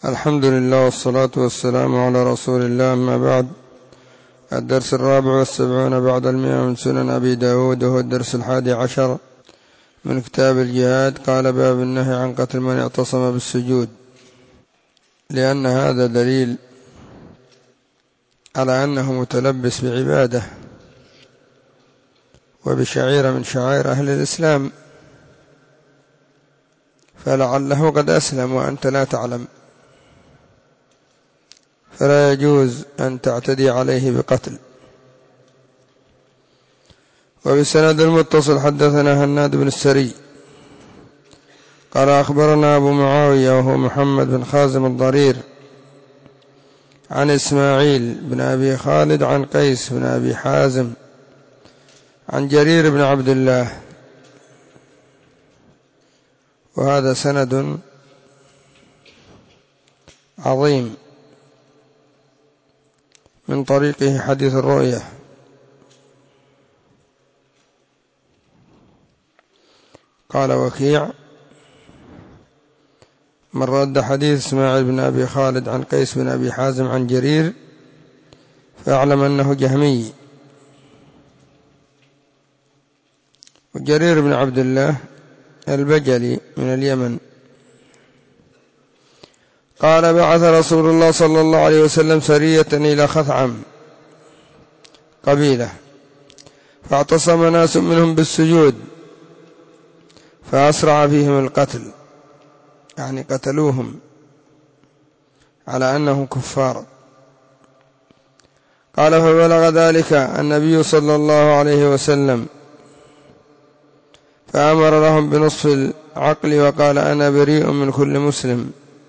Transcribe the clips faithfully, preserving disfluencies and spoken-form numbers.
الحمد لله والصلاة والسلام على رسول الله، أما بعد. الدرس الرابع والسبعون بعد المئة من سنن أبي داود، وهو الدرس الحادي عشر من كتاب الجهاد. قال: باب النهي عن قتل من اعتصم بالسجود، لأن هذا دليل على أنه متلبس بعبادة وبشعيرة من شعائر أهل الإسلام، فلعله قد أسلم وأنت لا تعلم، فلا يجوز أن تعتدي عليه بقتل. وبسند المتصل حدثنا هناد بن السري قال: أخبرنا أبو معاوية وهو محمد بن خازم الضرير عن إسماعيل بن أبي خالد عن قيس بن أبي حازم عن جرير بن عبد الله، وهذا سند عظيم من طريقه حديث الرؤية. قال وكيع: من رد حديث إسماعيل بن أبي خالد عن قيس بن أبي حازم عن جرير فاعلم أنه جهمي. وجرير بن عبد الله البجلي من اليمن. قال: بعث رسول الله صلى الله عليه وسلم سرية إلى خثعم قبيلة، فاعتصم ناس منهم بالسجود فأسرع فيهم القتل، يعني قتلوهم على أنهم كفار. قال: فبلغ ذلك النبي صلى الله عليه وسلم فأمر لهم بنصف العقل، وقال: أنا بريء من كل مسلم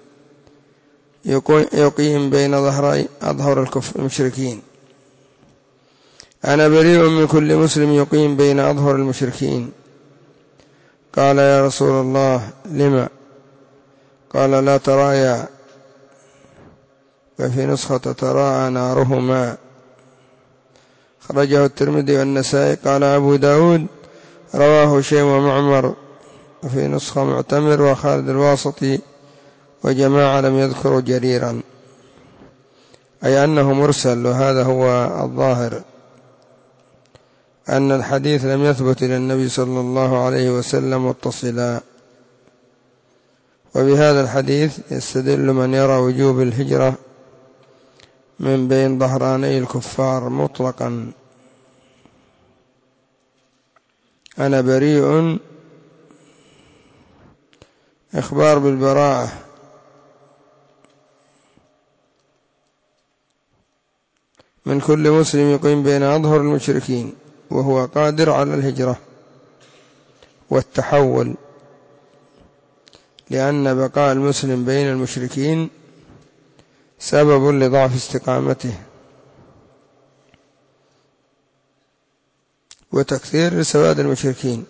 يقيم بين ظهري أظهر المشركين. أنا بريء من كل مسلم يقيم بين أظهر المشركين. قال: يا رسول الله لما؟ قال: لا ترايا، وفي نسخة تراءى نارهما. خرجه الترمذي والنسائي. قال أبو داود: رواه هشيم ومعمر، وفي نسخة معتمر وخالد الواسطي، وجماعة لم يذكروا جريرا، أي أنه مرسل. وهذا هو الظاهر، أن الحديث لم يثبت إلى النبي صلى الله عليه وسلم متصلا. وبهذا الحديث يستدل من يرى وجوب الهجرة من بين ظهراني الكفار مطلقا. أنا بريء إخبار بالبراءة، من كل مسلم يقيم بين أظهر المشركين وهو قادر على الهجرة والتحول، لأن بقاء المسلم بين المشركين سبب لضعف استقامته وتكثير سواد المشركين.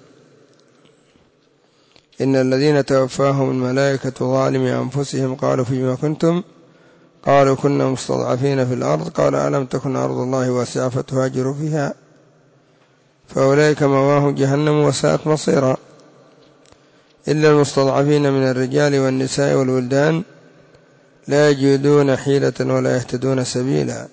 إن الذين توفاهم الملائكة ظالمي أنفسهم قالوا فيما كنتم؟ قالوا كنا مستضعفين في الأرض. قال: ألم تكن أرض الله واسعة فتهاجروا فيها؟ فأولئك مأواهم جهنم وساءت مصيرا، إلا المستضعفين من الرجال والنساء والولدان لا يجدون حيلة ولا يهتدون سبيلا،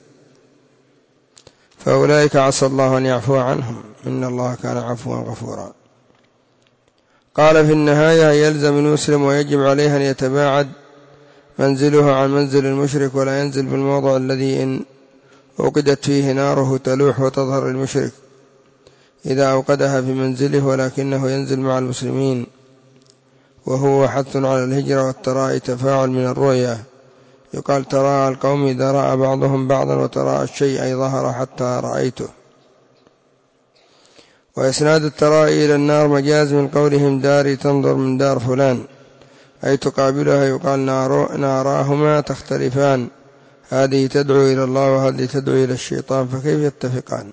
فأولئك عسى الله أن يعفو عنهم، إن الله كان عفوا غفورا. قال في النهاية: يلزم المسلم ويجب عليه أن يتباعد منزله عن منزل المشرك، ولا ينزل بالموضع الذي إن أوقدت فيه ناره تلوح وتظهر المشرك إذا أوقدها في منزله، ولكنه ينزل مع المسلمين، وهو حث على الهجرة والتراءي تفاعل من الرؤية. يقال: تراءى القوم إذا رأى بعضهم بعضا، وتراءى الشيء أي ظهر حتى رأيته. وإسناد التراءي إلى النار مجاز من قولهم داري تنظر من دار فلان، أي تقابلها. يقال: ناراهما تختلفان، هذه تدعو إلى الله وهذه تدعو إلى الشيطان، فكيف يتفقان؟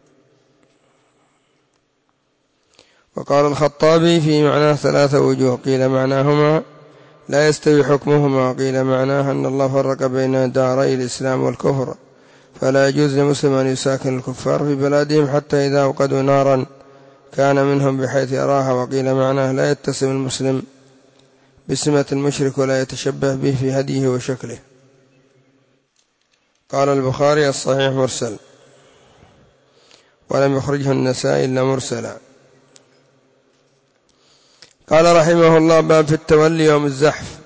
وقال الخطابي في معناه ثلاثة وجوه: قيل معناهما لا يستوي حكمهما، وقيل معناه أن الله فرق بين داري الإسلام والكفر، فلا يجوز لمسلم أن يساكن الكفار في بلادهم حتى إذا أوقدوا نارا كان منهم بحيث يراها. وقيل معناه لا يتسم المسلم بسمة المشرك ولا يتشبه به في هديه وشكله. قال البخاري: الصحيح مرسل، ولم يخرجه النسائي إلا مرسلا. قال رحمه الله: باب في التولي يوم الزحف،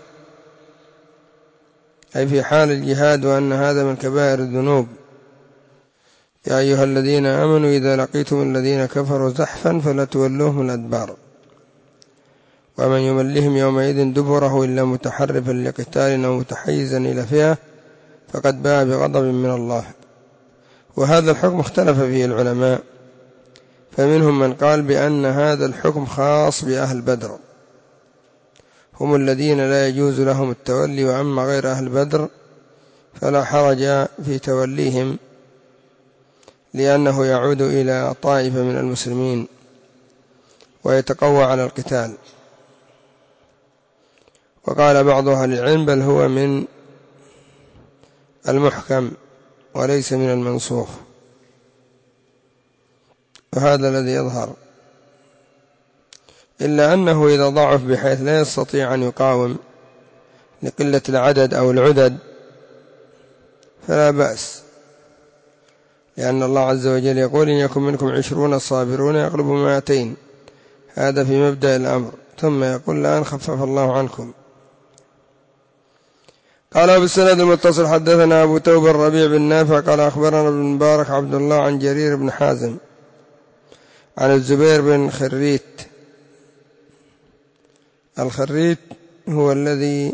أي في حال الجهاد، وأن هذا من كبائر الذنوب. يا أيها الذين آمنوا إذا لقيتم الذين كفروا زحفا فلا تولوهم الأدبار، ومن يملهم يومئذ دبره إلا متحرفا لقتال أو متحيزا إلى فئة فقد باء بغضب من الله. وهذا الحكم اختلف فيه العلماء، فمنهم من قال بأن هذا الحكم خاص بأهل بدر، هم الذين لا يجوز لهم التولي، وأما غير أهل بدر فلا حرج في توليهم، لأنه يعود إلى طائفة من المسلمين ويتقوى على القتال. وقال بعض أهل العلم: بل هو من المحكم وليس من المنسوخ، وهذا الذي يظهر، إلا أنه إذا ضعف بحيث لا يستطيع أن يقاوم لقلة العدد أو العدد فلا بأس، لأن الله عز وجل يقول: إن يكن منكم عشرون صابرون يغلبوا مائتين، هذا في مبدأ الأمر، ثم يقول: الآن خفف الله عنكم. قال بالسند المتصل: حدثنا أبو توب الربيع بن نافع قال أخبرنا ابن مبارك عبد الله عن جرير بن حازم عن الزبير بن خريت. الخريت هو الذي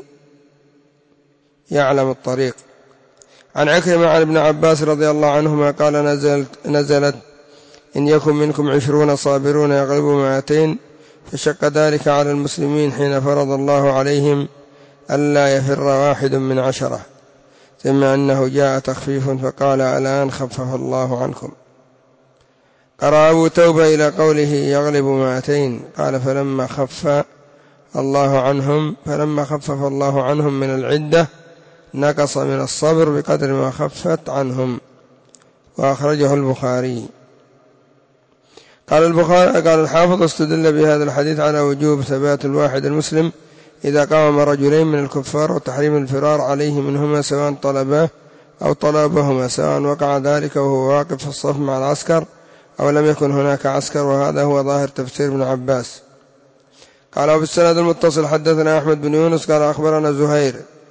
يعلم الطريق. عن عكرمة عن ابن عباس رضي الله عنهما قال: نزلت, نزلت إن يكن منكم عشرون صابرون يغلبوا مائتين، فشق ذلك على المسلمين حين فرض الله عليهم ألا يفر واحد من عشرة، ثم أنه جاء تخفيف فقال: الآن خفف الله عنكم. قرأ أبو توبة إلى قوله يغلب مائتين قال: فلما خف الله عنهم فلما خفف الله عنهم من العدة نقص من الصبر بقدر ما خفت عنهم. وأخرجه البخاري. قال البخاري قال الحافظ: استدل بهذا الحديث على وجوب ثبات الواحد المسلم إذا قام رجلين من الكفار وتحريم الفرار عليه منهما سواء طلباه أو طلبهما، سواء وقع ذلك وهو واقف في الصف مع العسكر أو لم يكن هناك عسكر، وهذا هو ظاهر تفسير ابن عباس. قال بالسند المتصل: حدثنا أحمد بن يونس قال أخبرنا زهير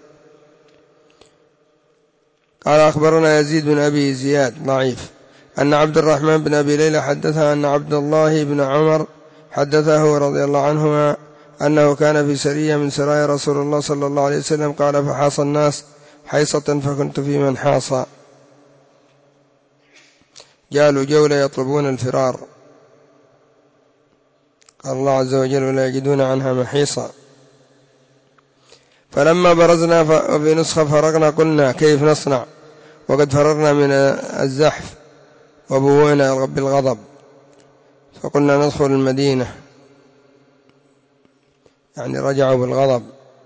قال أخبرنا يزيد بن أبي زياد ضعيف أن عبد الرحمن بن أبي ليلى حدثها أن عبد الله بن عمر حدثه رضي الله عنهما أنه كان في سرية من سرايا رسول الله صلى الله عليه وسلم قال: فحاص الناس حيصة فكنت في من حاص، جالوا جولة يطلبون الفرار، قال الله عز وجل: ولا يجدون عنها محيصا. فلما برزنا وفي نسخة فرغنا قلنا كيف نصنع وقد فررنا من الزحف وبوينا بالغضب، فقلنا ندخل المدينة، يعني رجعوا بالغضب،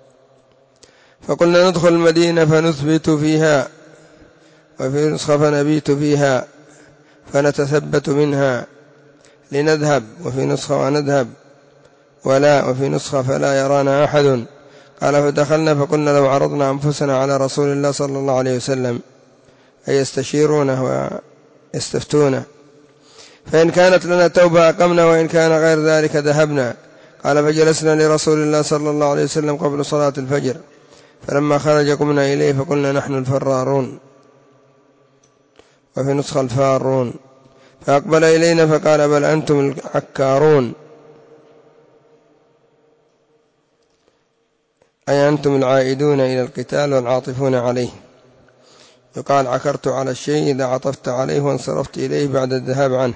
فقلنا ندخل المدينة فنثبت فيها، وفي نسخة فنبيت فيها فنتثبت منها لنذهب، وفي نسخة ونذهب ولا، وفي نسخة فلا يرانا أحد. قال: فدخلنا فقلنا لو عرضنا أنفسنا على رسول الله صلى الله عليه وسلم أي يستشيرونه ويستفتونه، فإن كانت لنا توبة أقمنا، وإن كان غير ذلك ذهبنا. قال: فجلسنا لرسول الله صلى الله عليه وسلم قبل صلاة الفجر، فلما خرج قمنا إليه فقلنا نحن الفرارون، وفي نسخة الفارون، فأقبل إلينا فقال: بل أنتم العكارون، أي أنتم العائدون إلى القتال والعاطفون عليه. يقال: عكرت على الشيء إذا عطفت عليه وانصرفت إليه بعد الذهاب عنه.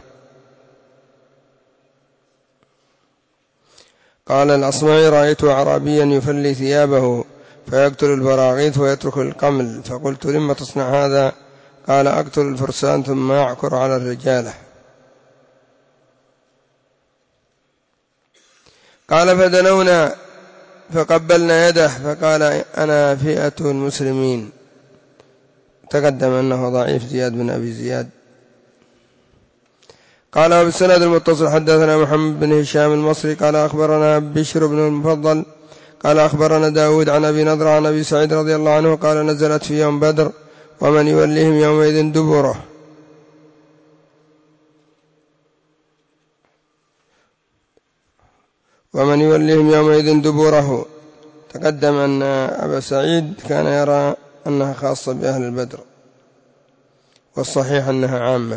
قال الأصمعي: رأيت أعرابيا يفلي ثيابه فيقتل البراغيث ويترك القمل، فقلت: لما تصنع هذا؟ قال: أقتل الفرسان ثم أعكر على الرجالة. قال: فدنونا فقبلنا يده فقال: أنا فئة المسلمين. تقدم أنه ضعيف زياد بن أبي زياد. قال: وبالسند المتصل حدثنا محمد بن هشام المصري قال أخبرنا بشر بن المفضل قال أخبرنا داود عن أبي نضر عن أبي سعيد رضي الله عنه قال نزلت في يوم بدر ومن يوليهم يومئذ دبره. ومن يوليهم يومئذ دبره. تقدم أن أبا سعيد كان يرى أنها خاصة بأهل البدر، والصحيح أنها عامة.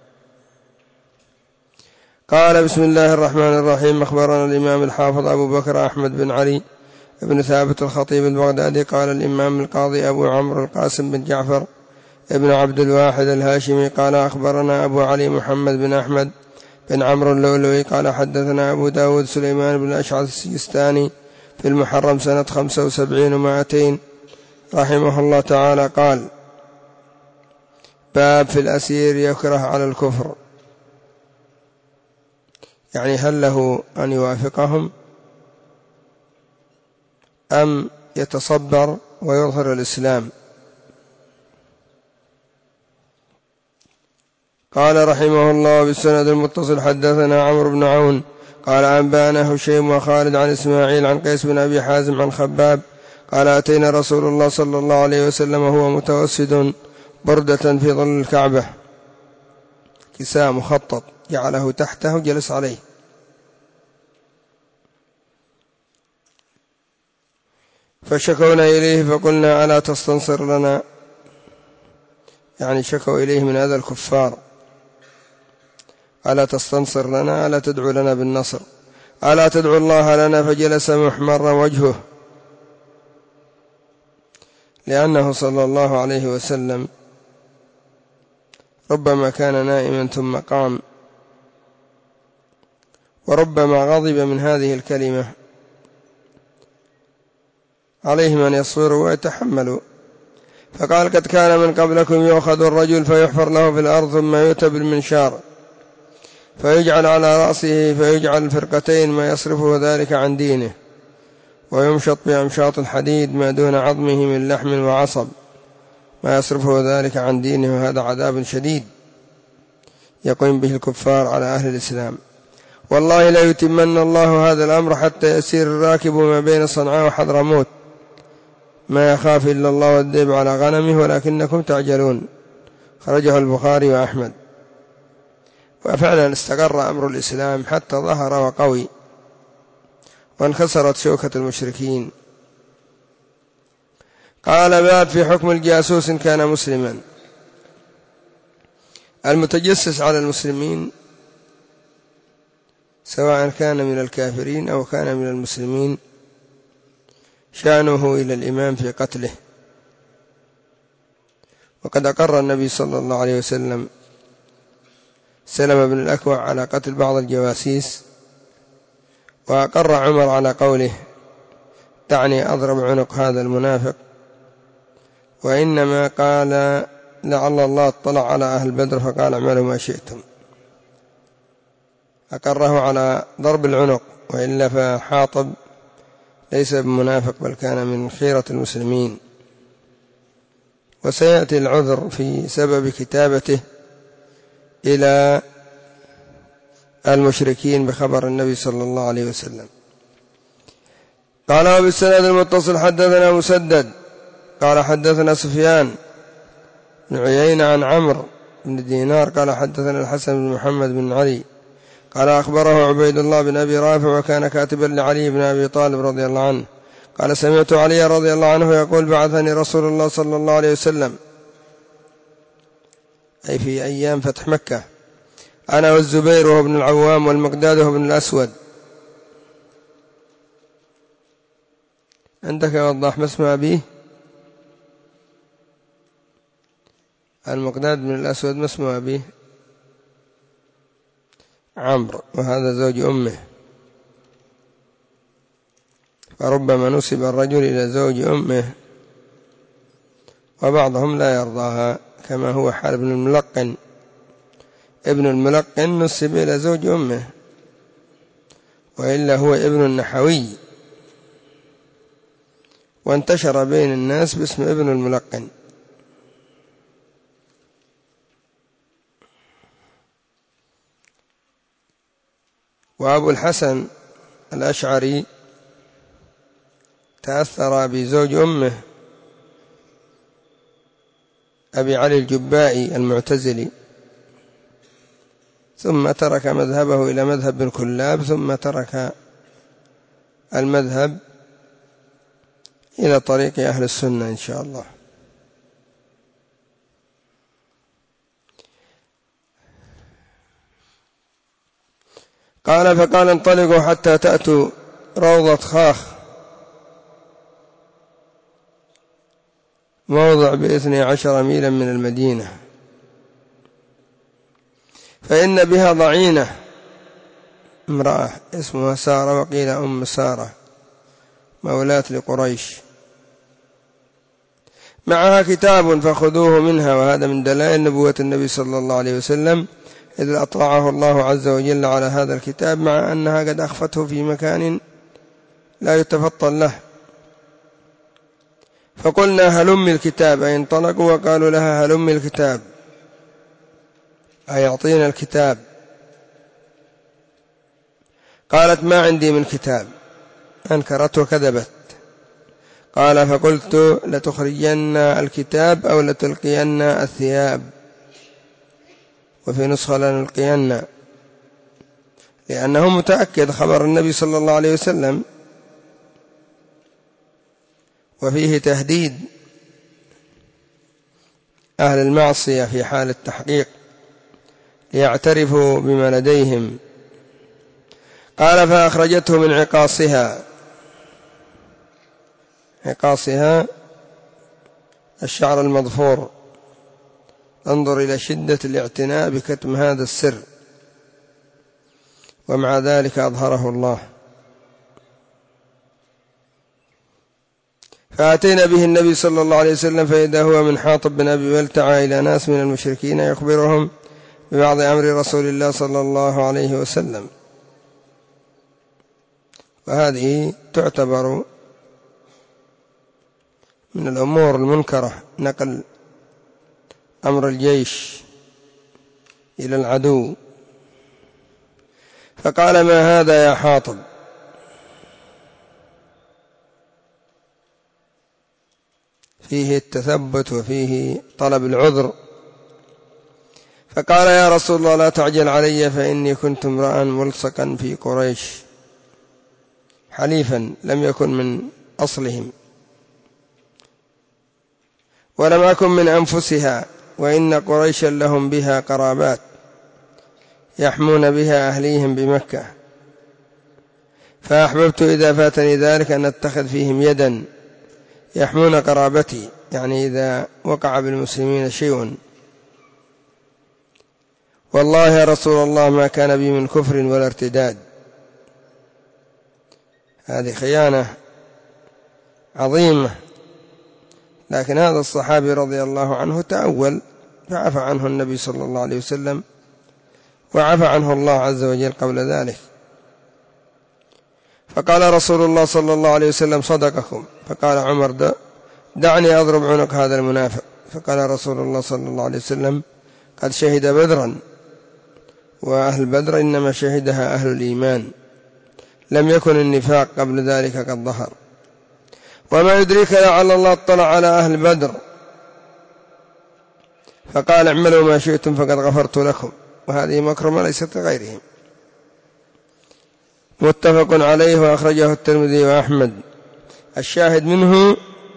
قال بسم الله الرحمن الرحيم. أخبرنا الإمام الحافظ أبو بكر أحمد بن علي بن ثابت الخطيب البغدادي قال الإمام القاضي أبو عمرو القاسم بن جعفر ابن عبد الواحد الهاشمي قال أخبرنا أبو علي محمد بن أحمد بن عمرو اللؤلؤي قال حدثنا أبو داود سليمان بن أشعث السجستاني في المحرم سنة خمسة وسبعين ومائتين رحمه الله تعالى قال باب في الأسير يكره على الكفر، يعني هل له أن يوافقهم أم يتصبر ويظهر الإسلام. قال رحمه الله بالسند المتصل حدثنا عمرو بن عون قال أنبانا هشيم وخالد عن إسماعيل عن قيس بن أبي حازم عن خباب قال أتينا رسول الله صلى الله عليه وسلم وهو متوسد بردة في ظل الكعبة، كساء مخطط جعله تحته جلس عليه، فشكونا إليه فقلنا ألا تستنصر لنا، يعني شكوا إليه من هذا الكفار، ألا تستنصر لنا، ألا تدعو لنا بالنصر، ألا تدعو الله لنا، فجلس محمر وجهه، لأنه صلى الله عليه وسلم ربما كان نائما ثم قام، وربما غضب من هذه الكلمة، عليهم أن يصبروا ويتحملوا. فقال قد كان من قبلكم يؤخذ الرجل فيحفر له في الأرض ثم يؤتى بالمنشار فيجعل على رأسه فيجعل فرقتين ما يصرفه ذلك عن دينه، ويمشط بأمشاط الحديد ما دون عظمه من لحم وعصب ما يصرفه ذلك عن دينه، وهذا عذاب شديد يقوم به الكفار على أهل الإسلام. والله لا يتمن الله هذا الأمر حتى يسير الراكب ما بين صنعاء وحضرموت ما يخاف إلا الله والذئب على غنمه ولكنكم تعجلون. خرجه البخاري وأحمد. وفعلا استقر أمر الإسلام حتى ظهر وقوي وانكسرت شوكة المشركين. قال باب في حكم الجاسوس إن كان مسلما. المتجسس على المسلمين سواء كان من الكافرين أو كان من المسلمين شأنه إلى الإمام في قتله. وقد أقر النبي صلى الله عليه وسلم سلم بن الأكوع على قتل بعض الجواسيس، وأقر عمر على قوله دعني أضرب عنق هذا المنافق، وإنما قال لعل الله اطلع على أهل بدر فقال اعملوا ما شئتم، أقره على ضرب العنق، وإلا فحاطب ليس بمنافق بل كان من خيرة المسلمين. وسيأتي العذر في سبب كتابته إلى المشركين بخبر النبي صلى الله عليه وسلم. قال وبالسند المتصل حدثنا مسدد قال حدثنا سفيان بن عيينة عن عمرو بن دينار قال حدثنا الحسن بن محمد بن علي قال أخبره عبيد الله بن أبي رافع وكان كاتبا لعلي بن أبي طالب رضي الله عنه قال سمعت علي رضي الله عنه يقول بعثني رسول الله صلى الله عليه وسلم، أي في أيام فتح مكة، أنا والزبير وهو ابن العوام والمقداد وهو ابن الأسود. عندك وضح ما اسم أبيه؟ المقداد بن الأسود ما اسم أبيه؟ عمرو، وهذا زوج أمه، فربما نسب الرجل إلى زوج أمه وبعضهم لا يرضاها، كما هو حال ابن الملقن. ابن الملقن نسب إلى زوج أمه، وإلا هو ابن النحوي، وانتشر بين الناس باسم ابن الملقن. وأبو الحسن الأشعري تأثر بزوج أمه أبي علي الجبائي المعتزلي، ثم ترك مذهبه إلى مذهب بن كلاب، ثم ترك المذهب إلى طريق أهل السنة إن شاء الله. قال فقال انطلقوا حتى تأتوا روضة خاخ، موضع باثني عشر ميلا من المدينة، فإن بها ضعينة امرأة اسمها سارة، وقيل أم سارة، مولاة لقريش، معها كتاب فخذوه منها. وهذا من دلائل نبوة النبي صلى الله عليه وسلم، إذ أطلعه الله عز وجل على هذا الكتاب، مع أنها قد أخفته في مكان لا يتفطن له. فقلنا هلم الكتاب، أي انطلقوا وقالوا لها هلم الكتاب، أي أعطينا الكتاب. قالت ما عندي من كتاب، أنكرت وكذبت. قال فقلت لتخرجن الكتاب أو لتلقين الثياب، وفي نسخة لنلقين، لأنه متأكد خبر النبي صلى الله عليه وسلم، وفيه تهديد أهل المعصية في حال التحقيق ليعترفوا بما لديهم. قال فأخرجته من عقاصها، عقاصها الشعر المضفور. انظر إلى شدة الاعتناء بكتم هذا السر، ومع ذلك أظهره الله. فأتينا به النبي صلى الله عليه وسلم، فإذا هو من حاطب بن أبي بلتعة إلى ناس من المشركين يخبرهم ببعض أمر رسول الله صلى الله عليه وسلم. وهذه تعتبر من الأمور المنكرة، نقل أمر الجيش إلى العدو. فقال ما هذا يا حاطب؟ فيه التثبت وفيه طلب العذر. فقال يا رسول الله لا تعجل علي، فإني كنت امرأ ملصقا في قريش، حليفا لم يكن من أصلهم، ولم أكن من أنفسها، وإن قريشا لهم بها قرابات يحمون بها أهليهم بمكة، فأحببت إذا فاتني ذلك أن أتخذ فيهم يدا يحمون قرابتي، يعني إذا وقع بالمسلمين شيء. والله يا رسول الله ما كان بي من كفر ولا ارتداد. هذه خيانة عظيمة، لكن هذا الصحابي رضي الله عنه تأول، فعفى عنه النبي صلى الله عليه وسلم، وعفى عنه الله عز وجل قبل ذلك. فقال رسول الله صلى الله عليه وسلم صدقكم. فقال عمر دعني أضرب عنق هذا المنافق. فقال رسول الله صلى الله عليه وسلم قد شهد بدرا، وأهل بدر إنما شهدها أهل الإيمان، لم يكن النفاق قبل ذلك قد ظهر. وما يدريك لعل الله اطلع على أهل بدر. فقال اعملوا ما شئتم فقد غفرت لكم. وهذه مكرمة ليست غيرهم. متفق عليه، وأخرجه الترمذي وأحمد. الشاهد منه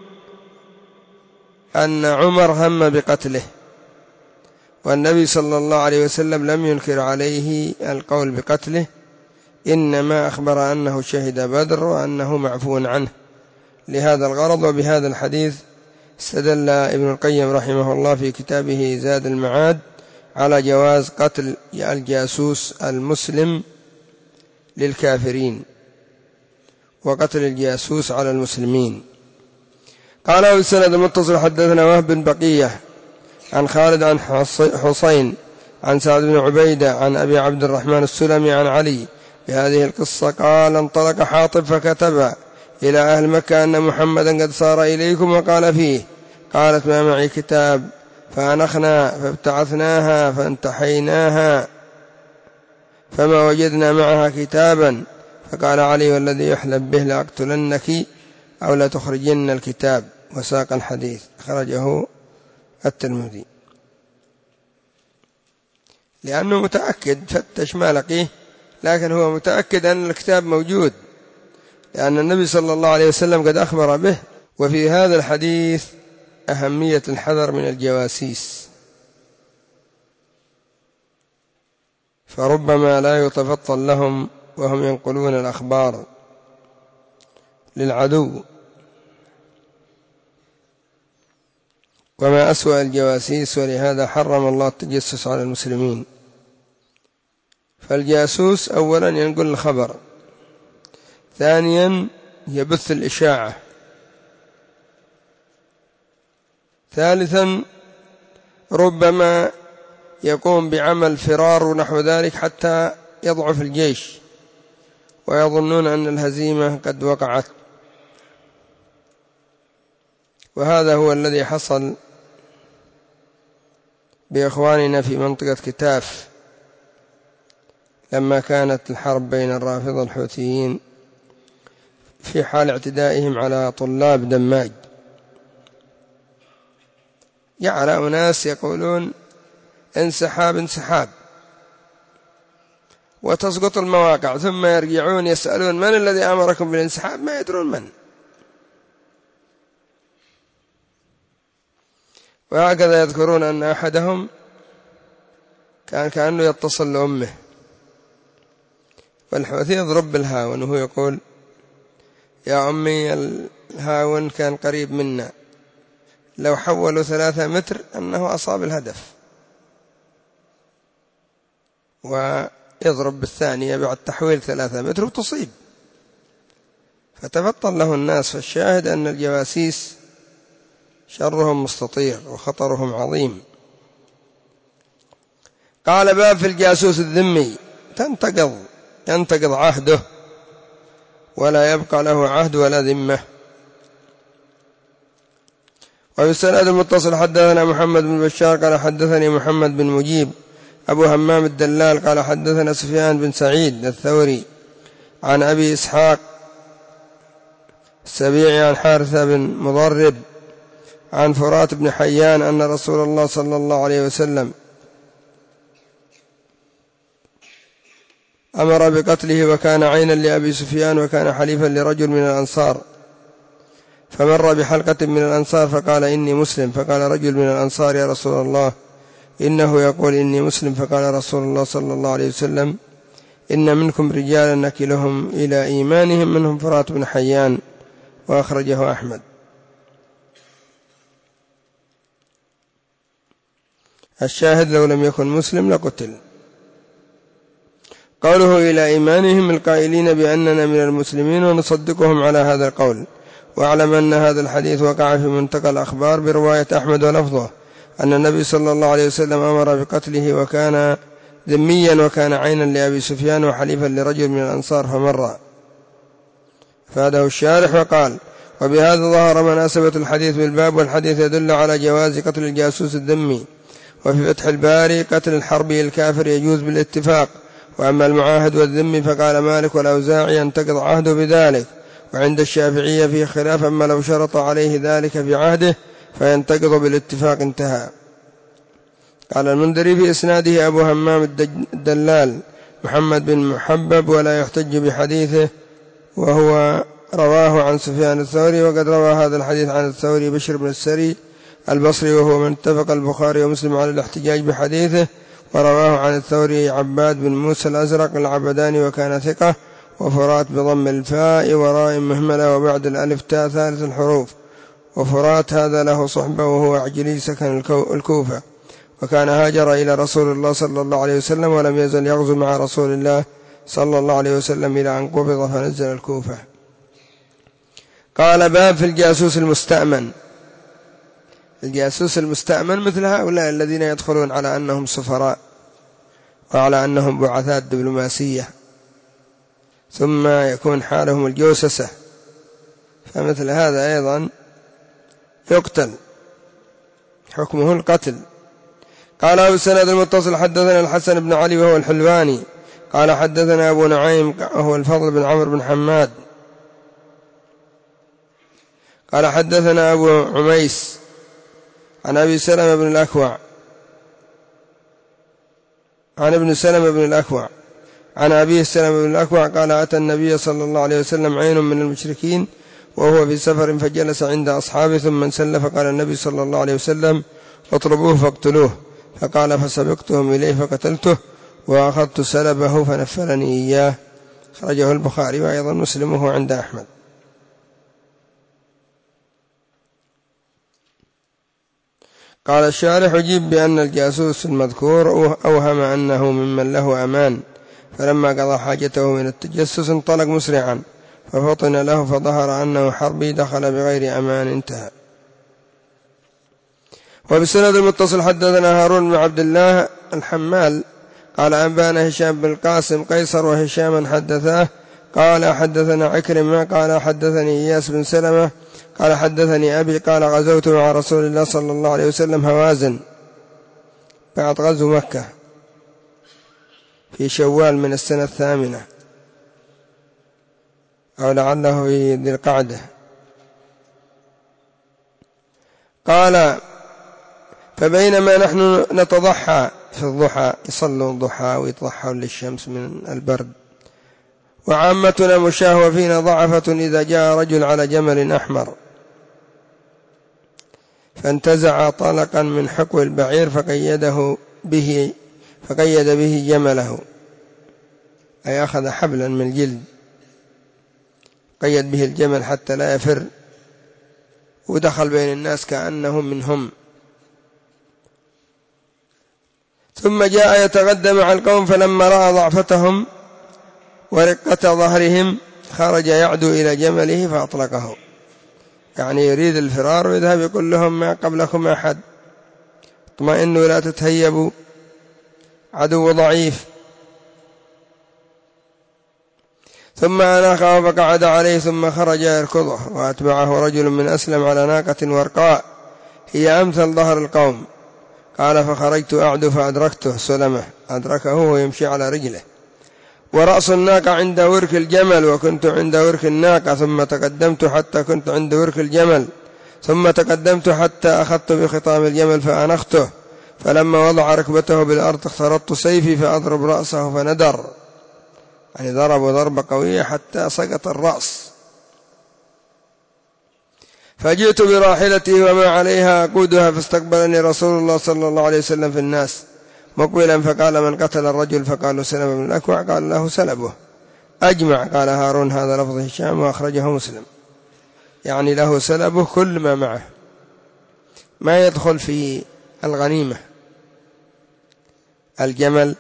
أن عمر هم بقتله، والنبي صلى الله عليه وسلم لم ينكر عليه القول بقتله، إنما أخبر أنه شهد بدر وأنه معفو عنه لهذا الغرض. وبهذا الحديث استدل ابن القيم رحمه الله في كتابه زاد المعاد على جواز قتل الجاسوس المسلم للكافرين، وقتل الجاسوس على المسلمين. قال والسند المتصل حدثنا وهب بن بقية عن خالد عن حسين عن سعد بن عبيدة عن أبي عبد الرحمن السلمي عن علي بهذه القصة. قال انطلق حاطب فكتب إلى أهل مكة أن محمدا قد صار إليكم، وقال فيه قالت ما معي كتاب، فأنخنا فابتعثناها فانتحيناها فما وجدنا معها كتابا. فقال علي والذي يحلب به لأقتلنك أو لا تخرجن الكتاب، وساق الحديث، أخرجه الترمذي. لأنه متأكد، فتش ما لقيه، لكن هو متأكد أن الكتاب موجود، لأن النبي صلى الله عليه وسلم قد أخبر به. وفي هذا الحديث أهمية الحذر من الجواسيس، فربما لا يتفطن لهم وهم ينقلون الأخبار للعدو. وما أسوأ الجواسيس، ولهذا حرم الله التجسس على المسلمين. فالجاسوس أولا ينقل الخبر، ثانيا يبث الإشاعة، ثالثا ربما يقوم بعمل فرار ونحو ذلك حتى يضعف الجيش ويظنون أن الهزيمة قد وقعت. وهذا هو الذي حصل بإخواننا في منطقة كتاف لما كانت الحرب بين الرافضة الحوثيين في حال اعتدائهم على طلاب دماج. جعل أناس يقولون انسحاب انسحاب، وتسقط المواقع، ثم يرجعون يسألون من الذي أمركم بالانسحاب، ما يدرون من. وهكذا يذكرون أن أحدهم كان كأنه يتصل لأمه، والحوثي يضرب بالهاون وهو يقول يا أمي الهاون كان قريب منا، لو حولوا ثلاثة متر أنه أصاب الهدف، ويضرب بالثانية بعد تحويل ثلاثة متر وتصيب. فتبطل له الناس. فالشاهد أن الجواسيس شرهم مستطير وخطرهم عظيم. قال باب في الجاسوس الذمي، تنتقض ينتقض عهده ولا يبقى له عهد ولا ذمة. وفي السند المتصل حدثنا محمد بن بشار قال حدثني محمد بن مجيب أبو همام الدلال قال حدثنا سفيان بن سعيد الثوري عن أبي إسحاق السبيعي عن حارثة بن مضرب عن فرات بن حيان أن رسول الله صلى الله عليه وسلم أمر بقتله، وكان عينا لأبي سفيان وكان حليفا لرجل من الأنصار، فمر بحلقة من الأنصار فقال إني مسلم، فقال رجل من الأنصار يا رسول الله إنه يقول إني مسلم، فقال رسول الله صلى الله عليه وسلم إن منكم رجالا نكلهم إلى إيمانهم، منهم فرات بن حيان، وأخرجه أحمد. الشاهد لو لم يكن مسلم لقتل. قوله إلى إيمانهم القائلين بأننا من المسلمين ونصدقهم على هذا القول. واعلم أن هذا الحديث وقع في منتقى الأخبار برواية أحمد ولفظه أن النبي صلى الله عليه وسلم أمر بقتله وكان ذميا وكان عينا لأبي سفيان وحليفا لرجل من الأنصار فمر. فهذا الشارح وقال وبهذا ظهر مناسبة الحديث بالباب، والحديث يدل على جواز قتل الجاسوس الذمي. وفي فتح الباري قتل الحربي الكافر يجوز بالاتفاق، وأما المعاهد والذمي فقال مالك والأوزاعي ينتقض عهده بذلك، وعند الشافعية فيه خلاف، أما لو شرط عليه ذلك في عهده فينتقض بالاتفاق انتهى. قال المنذري في إسناده أبو همام الدلال محمد بن محبب ولا يحتج بحديثه، وهو رواه عن سفيان الثوري، وقد روى هذا الحديث عن الثوري بشر بن السري البصري، وهو من اتفق البخاري ومسلم على الاحتجاج بحديثه، ورواه عن الثوري عباد بن موسى الأزرق العبداني وكان ثقة، وفرات بضم الفاء وراء مهملة وبعد الألف تاء ثالث الحروف. وفرات هذا له صحبة وهو عجلي سكن الكوفة، وكان هاجر إلى رسول الله صلى الله عليه وسلم، ولم يزل يغزو مع رسول الله صلى الله عليه وسلم إلى أن قبض فنزل الكوفة. قال باب في الجاسوس المستأمن. الجاسوس المستأمن مثل هؤلاء الذين يدخلون على أنهم سفراء وعلى أنهم بعثات دبلوماسية، ثم يكون حالهم الجوسسة، فمثل هذا أيضا يقتل، حكمه القتل. قال أبو السند المتصل حدثنا الحسن بن علي وهو الحلواني قال حدثنا أبو نعيم وهو الفضل بن عمرو بن حماد قال حدثنا أبو عميس عن أبي سلمة بن الأكوع عن ابن سلمة بن الأكوع عن أبيه سلمة بن الأكوع قال أتى النبي صلى الله عليه وسلم عين من المشركين وهو في سفر فجلس عند أصحابه ثم انسل فقال النبي صلى الله عليه وسلم اطلبوه فاقتلوه فقال فسبقتهم إليه فقتلته وأخذت سلبه فنفلني إياه. خرجه البخاري وأيضا مسلم وهو عند أحمد. قال الشارح أجيب بأن الجاسوس المذكور أوهم أنه ممن له أمان، فلما قضى حاجته من التجسس انطلق مسرعا ففطن له فظهر أنه حربي دخل بغير أمان انتهى. وبالسند المتصل حدثنا هارون بن عبد الله الحمال قال أنبانا هشام بن القاسم قيصر وهشاما حدثاه قال حدثنا عكرمة قال حدثني إياس بن سلمة قال حدثني أبي قال غزوت مع رسول الله صلى الله عليه وسلم هوازن بعد غزو مكة في شوال من السنة الثامنة أو لعله في ذي القعدة. قال فبينما نحن نتضحى في الضحى، يصلوا الضحى ويتضحون للشمس من البرد، وعامتنا مشاه وفينا ضعفة إذا جاء رجل على جمل أحمر فانتزع طلقا من حقو البعير فقيده به فقيد به جمله، أي أخذ حبلا من الجلد قيد به الجمل حتى لا يفر، ودخل بين الناس كأنهم منهم، ثم جاء يتغدى مع القوم فلما رأى ضعفتهم ورقة ظهرهم خرج يعدو إلى جمله فأطلقه، يعني يريد الفرار ويذهب يقول لهم ما قبلكم أحد، اطمئنوا لا تتهيبوا، عدو ضعيف. ثم أناخه فقعد عليه ثم خرج يركضه، وأتبعه رجل من أسلم على ناقة ورقاء هي أمثل ظهر القوم. قال فخرجت أعدو فأدركته سلمه، أدركه ويمشي على رجله، ورأس الناقة عند ورك الجمل وكنت عند ورك الناقة، ثم تقدمت حتى كنت عند ورك الجمل، ثم تقدمت حتى أخذت بخطام الجمل فأنخته، فلما وضع ركبته بالأرض اخترطت سيفي فأضرب رأسه فندر، يعني ضرب ضربة قوية حتى سقط الرأس. فجئت براحلتي وما عليها أقودها فاستقبلني رسول الله صلى الله عليه وسلم في الناس مقبلا فقال من قتل الرجل؟ فقالوا سلمة بن الأكوع. قال له سلبه. أجمع. قال هارون هذا لفظ هشام وأخرجه مسلم، يعني له سلبه كل ما معه، ما يدخل في الغنيمة، الجمل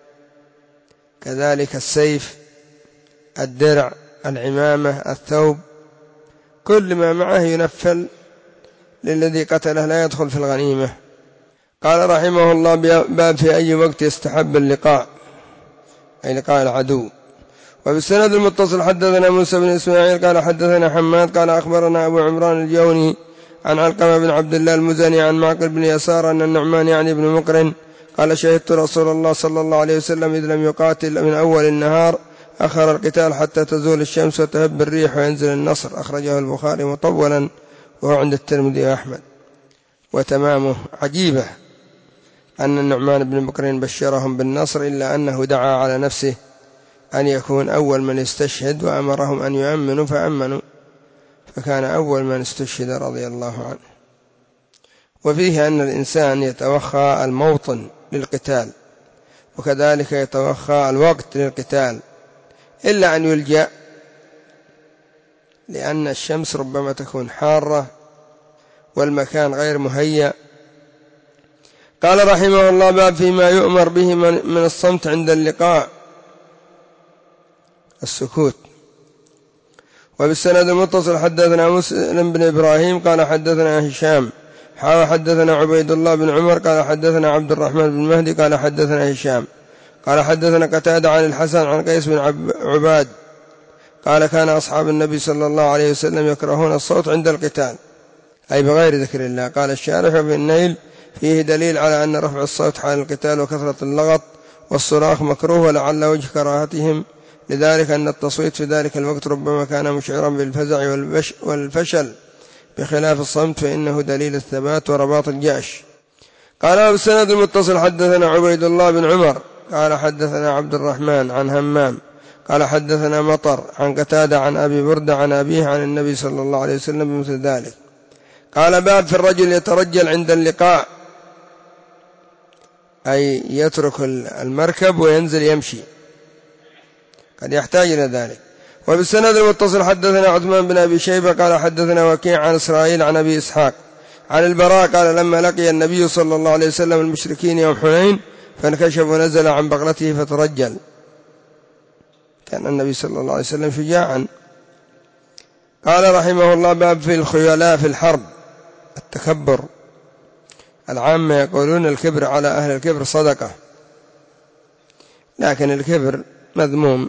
كذلك السيف الدرع العمامة الثوب، كل ما معه ينفل للذي قتله، لا يدخل في الغنيمة. قال رحمه الله باب في أي وقت يستحب اللقاء، أي لقاء العدو. وبالسند المتصل حدثنا موسى بن إسماعيل قال حدثنا حماد قال أخبرنا أبو عمران الجوني عن علقمة بن عبد الله المزني عن معقل بن يسار أن النعمان يعني بن مقرن قال شهدت رسول الله صلى الله عليه وسلم إذ لم يقاتل من أول النهار أخر القتال حتى تزول الشمس وتهب الريح وينزل النصر. أخرجه البخاري مطولا وهو عند الترمذي وأحمد. وتمامه عجيبة أن النعمان بن مقرن بشرهم بالنصر، إلا أنه دعا على نفسه أن يكون أول من يستشهد وأمرهم أن يؤمنوا فأمنوا، فكان أول من استشهد رضي الله عنه. وفيه أن الإنسان يتوخى الموطن للقتال، وكذلك يتوخى الوقت للقتال، إلا أن يلجأ، لأن الشمس ربما تكون حارة والمكان غير مهيأ. قال رحمه الله باب فيما يؤمر به من الصمت عند اللقاء، السكوت. وبالسند المتصل حدثنا مسلم بن إبراهيم قال حدثنا هشام حاو حدثنا عبيد الله بن عمر قال حدثنا عبد الرحمن بن مهدي قال حدثنا هشام قال حدثنا قتادة عن الحسن عن قيس بن عباد قال كان أصحاب النبي صلى الله عليه وسلم يكرهون الصوت عند القتال، أي بغير ذكر الله. قال الشارح في النيل فيه دليل على أن رفع الصوت حال القتال وكثرة اللغط والصراخ مكروه، ولعل وجه كراهتهم لذلك أن التصويت في ذلك الوقت ربما كان مشعرا بالفزع والفشل بخلاف الصمت فإنه دليل الثبات ورباط الجأش. قال بالسند المتصل حدثنا عبيد الله بن عمر قال حدثنا عبد الرحمن عن همام قال حدثنا مطر عن قتادة عن أبي بردة عن أبيه عن النبي صلى الله عليه وسلم بمثل ذلك. قال باب في الرجل يترجل عند اللقاء، أي يترك المركب وينزل يمشي، قد يحتاج إلى ذلك. وبالسند المتصل حدثنا عثمان بن أبي شيبة قال حدثنا وكيع عن إسرائيل عن أبي إسحاق عن البراء قال لما لقي النبي صلى الله عليه وسلم المشركين يوم حنين فانكشف ونزل عن بغلته فترجل. كان النبي صلى الله عليه وسلم شجاعا. قال رحمه الله باب في الخيلاء في الحرب، التكبر. العامة يقولون الكبر على أهل الكبر صدقة، لكن الكبر مذموم،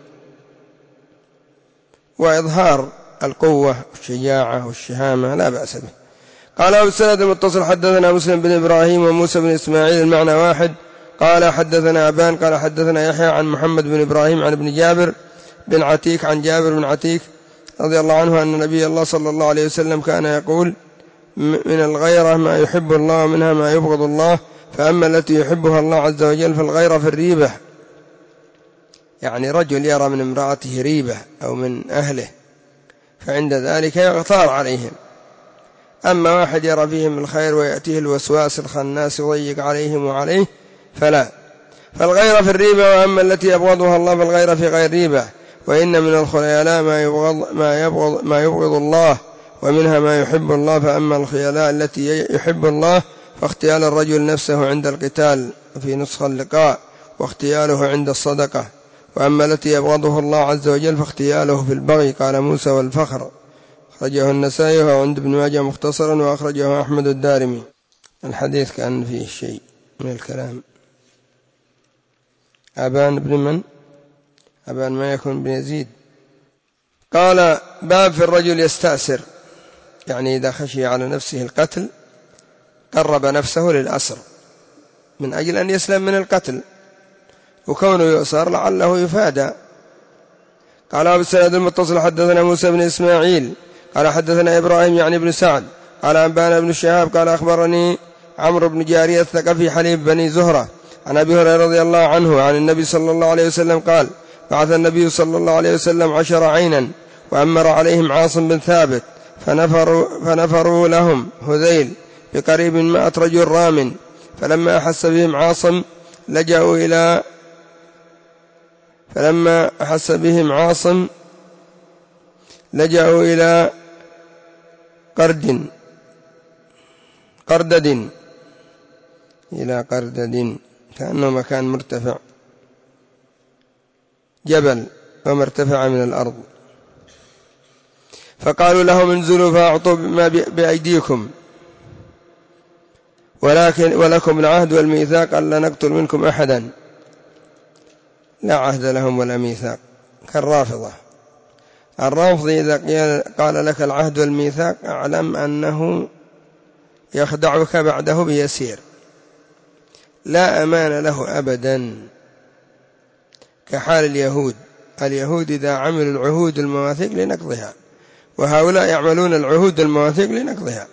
وإظهار القوة والشجاعة والشهامة لا بأس به. قال أبو السند المتصل حدثنا مسلم بن إبراهيم وموسى بن إسماعيل المعنى واحد. قال حدثنا أبان قال حدثنا يحيى عن محمد بن إبراهيم عن ابن جابر بن عتيك عن جابر بن عتيك رضي الله عنه أن نبي الله صلى الله عليه وسلم كان يقول من الغيرة ما يحب الله ومنها ما يبغض الله، فأما التي يحبها الله عز وجل فالغيرة في الريبة، يعني رجل يرى من امرأته ريبة أو من أهله فعند ذلك يغتار عليهم. أما واحد يرى فيهم الخير ويأتيه الوسواس الخناس يضيق عليهم وعليه فلا، فالغيرة في الريبة. وأما التي يبغضها الله فالغيرة في غير ريبة. وإن من الخيلاء ما يبغض, ما يبغض, ما يبغض الله ومنها ما يحب الله، فأما الخيلاء التي يحب الله فاختيال الرجل نفسه عند القتال في نسخ اللقاء واختياله عند الصدقة. وأما التي يبغضه الله عز وجل فاختياله في البغي. قال موسى والفخر أخرجه النسائي وعند ابن ماجه مختصرا وأخرجه أحمد الدارمي. الحديث كان فيه شيء من الكلام. أبان بن من؟ أبان ما يكون بن يزيد. قال باب في الرجل يستأسر، يعني إذا خشي على نفسه القتل قرب نفسه للأسر من أجل أن يسلم من القتل، وكونه يؤسر لعله يفادى. قال أبو السند المتصل حدثنا موسى بن إسماعيل قال حدثنا إبراهيم يعني بن سعد قال أنبانا بن الشهاب قال أخبرني عمرو بن جارية الثقفي حليب بني زهرة عن أبي هريرة رضي الله عنه عن النبي صلى الله عليه وسلم قال بعث النبي صلى الله عليه وسلم عشر عينا وأمر عليهم عاصم بن ثابت فنفروا, فنفروا لهم هذيل بقريب مائة رجل رام، فلما أحس بهم عاصم لجأوا إلى فلما أحس بهم عاصم لجأوا إلى قرد قردد إلى قردد كأنه مكان مرتفع، جبل ومرتفع من الأرض، فقالوا لهم انزلوا فأعطوا ما بأيديكم، ولكن ولكم العهد والميثاق ألا نقتل منكم أحدا. لا عهد لهم ولا ميثاق، كالرافضة. الرافض إذا قال لك العهد والميثاق أعلم أنه يخدعك بعده بيسير، لا أمان له أبدا، كحال اليهود. اليهود إذا عملوا العهود المواثيق لنقضها، وهؤلاء يعملون العهود المواثيق لنقضها.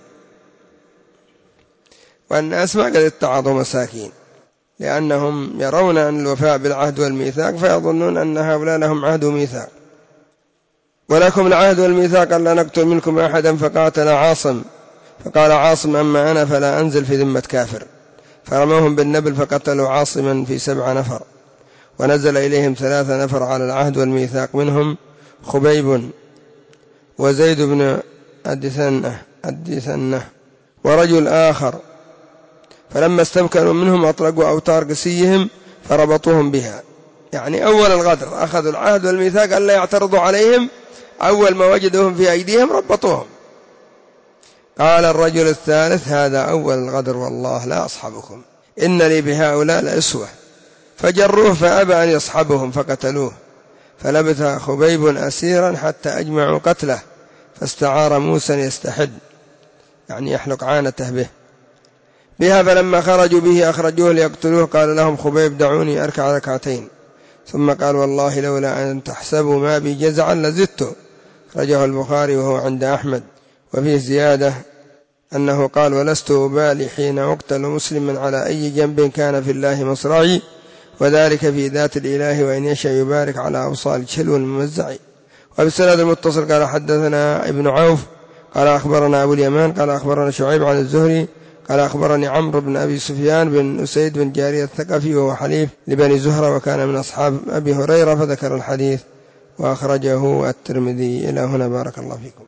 والناس ما قد اتعظوا مساكين، لأنهم يرون أن الوفاء بالعهد والميثاق فيظنون أن هؤلاء لهم عهد وميثاق. ولكم العهد والميثاق ألا نقتل منكم أحدا، فقاتل عاصم فقال عاصم أما أنا فلا أنزل في ذمة كافر، فرموهم بالنبل فقتلوا عاصما في سبع نفر، ونزل إليهم ثلاثة نفر على العهد والميثاق، منهم خبيب وزيد بن الدثنة, الدثنة ورجل آخر، فلما استمكنوا منهم أطلقوا أوتار قسيهم فربطوهم بها. يعني أول الغدر أخذوا العهد والميثاق ألا يعترضوا عليهم، أول ما وجدوهم في أيديهم ربطوهم. قال الرجل الثالث هذا أول الغدر والله لا أصحبكم، إن لي بهؤلاء لأسوة، فجروه فأبى أن يصحبهم فقتلوه، فلبث خبيب أسيرا حتى أجمعوا قتله، فاستعار موسى يستحد، يعني يحلق عانته به بها، فلما خرجوا به أخرجوه ليقتلوه قال لهم خبيب دعوني أركع ركعتين، ثم قال والله لولا أن تحسبوا ما بي جزعا لزدت. رجه البخاري وهو عند أحمد. وفيه زيادة أنه قال: ولست أبالي حين أقتل مسلما على أي جنب كان في الله مصرعي، وذلك في ذات الإله، وإن يشاء يبارك على أوصال شلو الممزع. وبالسند المتصل قال: حدثنا ابن عوف قال أخبرنا أبو اليمان قال أخبرنا شعيب عن الزهري قال أخبرني عمرو بن أبي سفيان بن أسيد بن جارية الثقفي، وهو حليف لبني زهرة وكان من أصحاب أبي هريرة، فذكر الحديث وأخرجه الترمذي. إلى هنا، بارك الله فيكم.